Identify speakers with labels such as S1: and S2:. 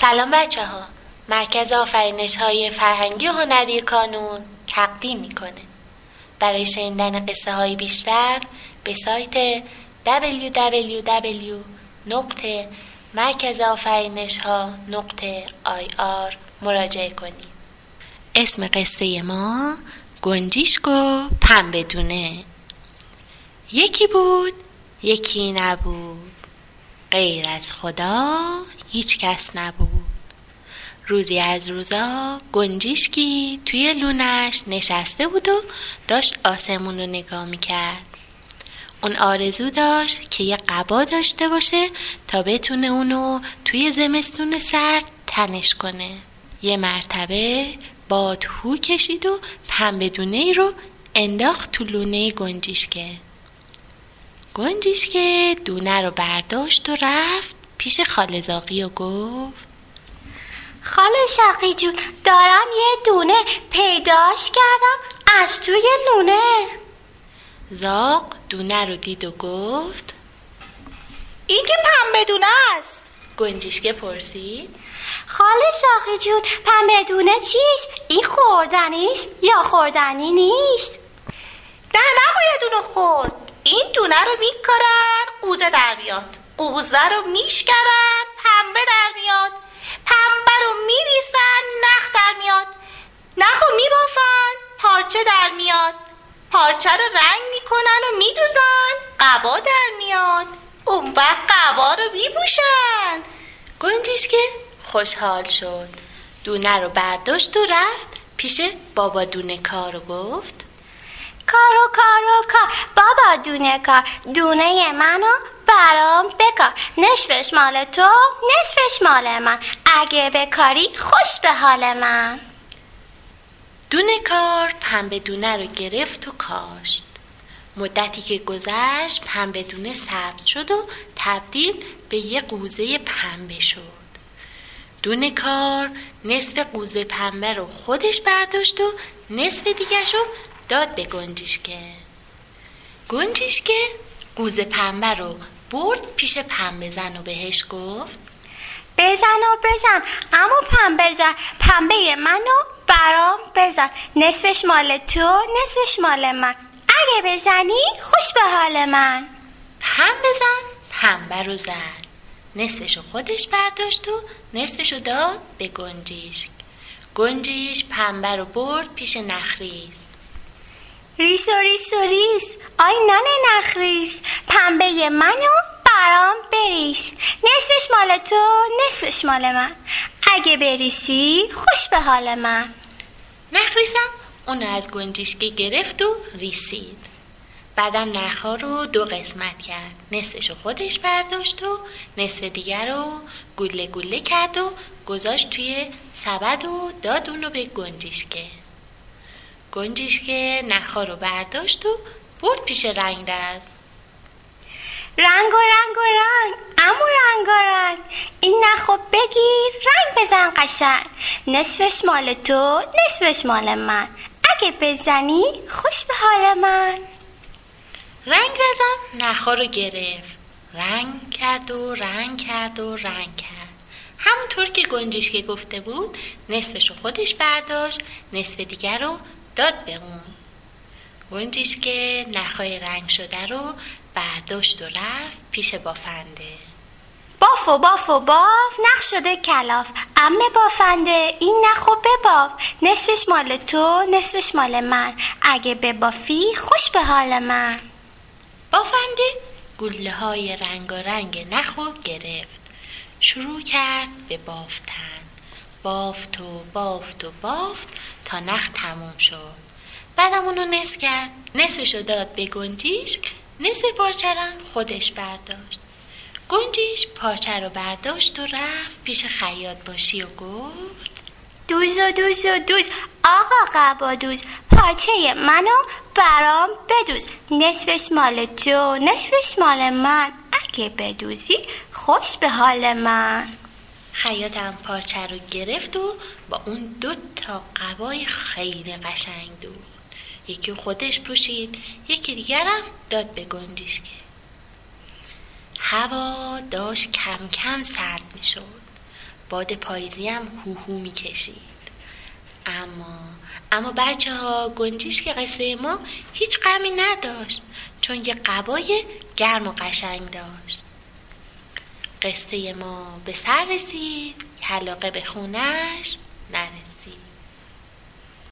S1: سلام بچه ها. مرکز آفرینش های فرهنگی و هنری کانون تقدیم میکنه. برای شنیدن قصه های بیشتر به سایت www.مرکزآفرینشها.ir مراجعه کنید. اسم قصه ما گنجیشک و پنبه دونه. یکی بود یکی نبود، غیر از خدا هیچ کس نبود. روزی از روزا گنجیشکی توی لونش نشسته بود و داشت آسمون رو نگاه میکرد. اون آرزو داشت که یه قبا داشته باشه تا بتونه اونو توی زمستون سرد تنش کنه. یه مرتبه باد هو کشید و پنبه دونه رو انداخت تو لونه گنجیشکه. گنجیشکه دونه رو برداشت و رفت پیش خاله زاغی و گفت:
S2: خاله زاغی جون، دارم یه دونه پیداش کردم از توی لونه.
S1: زاغ دونه رو دید و گفت:
S3: این که پنبه دونه است.
S1: گنجیشکه پرسید:
S2: خاله زاغی جون، پنبه دونه چیست؟ این خوردنیست یا خوردنی نیست؟
S3: نه، نباید اونو خورد. این دونه رو میکارن قوزه در میاد، قوزه رو میشکرن پنبه در میاد، پنبه رو میریسن نخ در میاد، نخ رو میبافن پارچه در میاد، پارچه رو رنگ میکنن و میدوزن قبا در میاد، اون وقت قبا رو میپوشن.
S1: گنجیشکه خوشحال شد. دونه رو برداشت و رفت پیش بابا دونه کار و گفت:
S2: کار بابا دونه کار، دونه منو برام بکار، نصفش مال تو نصفش مال من، اگه بکاری خوش به حال من.
S1: دونه کار پنبه دونه رو گرفت و کاشت. مدتی که گذشت پنبه دونه سبز شد و تبدیل به یه قوزه پنبه شد. دونه کار نصف قوزه پنبه رو خودش برداشت و نصف دیگرش رو داد به گنجیشکه. گنجیشکه قوزه پنبه رو برد پیش پنبه زن و بهش گفت:
S2: بزن اما پنبه منو برام بزن، نصفش مال تو نصفش مال من، اگه بزنی خوش به حال من.
S1: پنبه زن پنبه رو زد، نصفش رو خودش برداشت و نصفش رو داد به گنجیشک. گنجیش پنبه رو برد پیش نخریس.
S2: ریس آی ننه نخریس، پنبه منو برام بریس، نصفش مال تو نصفش مال من، اگه بریسی خوش به حال من.
S1: نخریسم اونو از گنجیشکه گرفت و ریسید. بعدم نخها رو 2 قسمت کرد، نصفش رو خودش برداشت و نصف دیگر رو گوله گوله کرد و گذاشت توی سبد و داد اونو به گنجیشکه. گنجیشکه نخها رو برداشت و برد پیش رنگرز.
S2: رنگ این نخو بگیر رنگ بزن قشنگ، نصفش مال تو نصفش مال من، اگه بزنی خوش به حال من.
S1: رنگرزم نخها رو گرفت، رنگ کرد. همونطور که گنجیشکه گفته بود نصفش رو خودش برداشت، نصف دیگر رو داد به اون. گنجیشکه نخهای رنگ شده رو برداشت و رفت پیش بافنده.
S2: باف نخ شده کلاف، عمه بافنده این نخو بباف، نصفش مال تو نصفش مال من، اگه ببافی خوش به حال من.
S1: بافنده گله های رنگارنگ نخو گرفت، شروع کرد به بافتن. بافت تا نخ تموم شد. بعدم اونو نصف کرد، نصفشو داد به گنجیشک، نصف پارچه رو خودش برداشت. گنجیش پارچه رو برداشت و رفت پیش خیاط باشی و گفت:
S2: دوز آقا قبا دوز، پارچه منو برام بدوز، نصفش مال تو نصفش مال من، اگه بدوزی خوش به حال من.
S1: خیاطم پارچه رو گرفت و با اون 2 قبای خیلی قشنگ دوخت. یکی خودش پوشید، یکی دیگرم داد به گنجیشکه. هوا داشت کم کم سرد می شد. باد پاییزی هم هوهو میکشید. اما بچه ها، گنجیش که قصه ما هیچ غمی نداشت، چون یه قبای گرم و قشنگ داشت. قصه ما به سر رسید، حلاقه به خونش نرسید.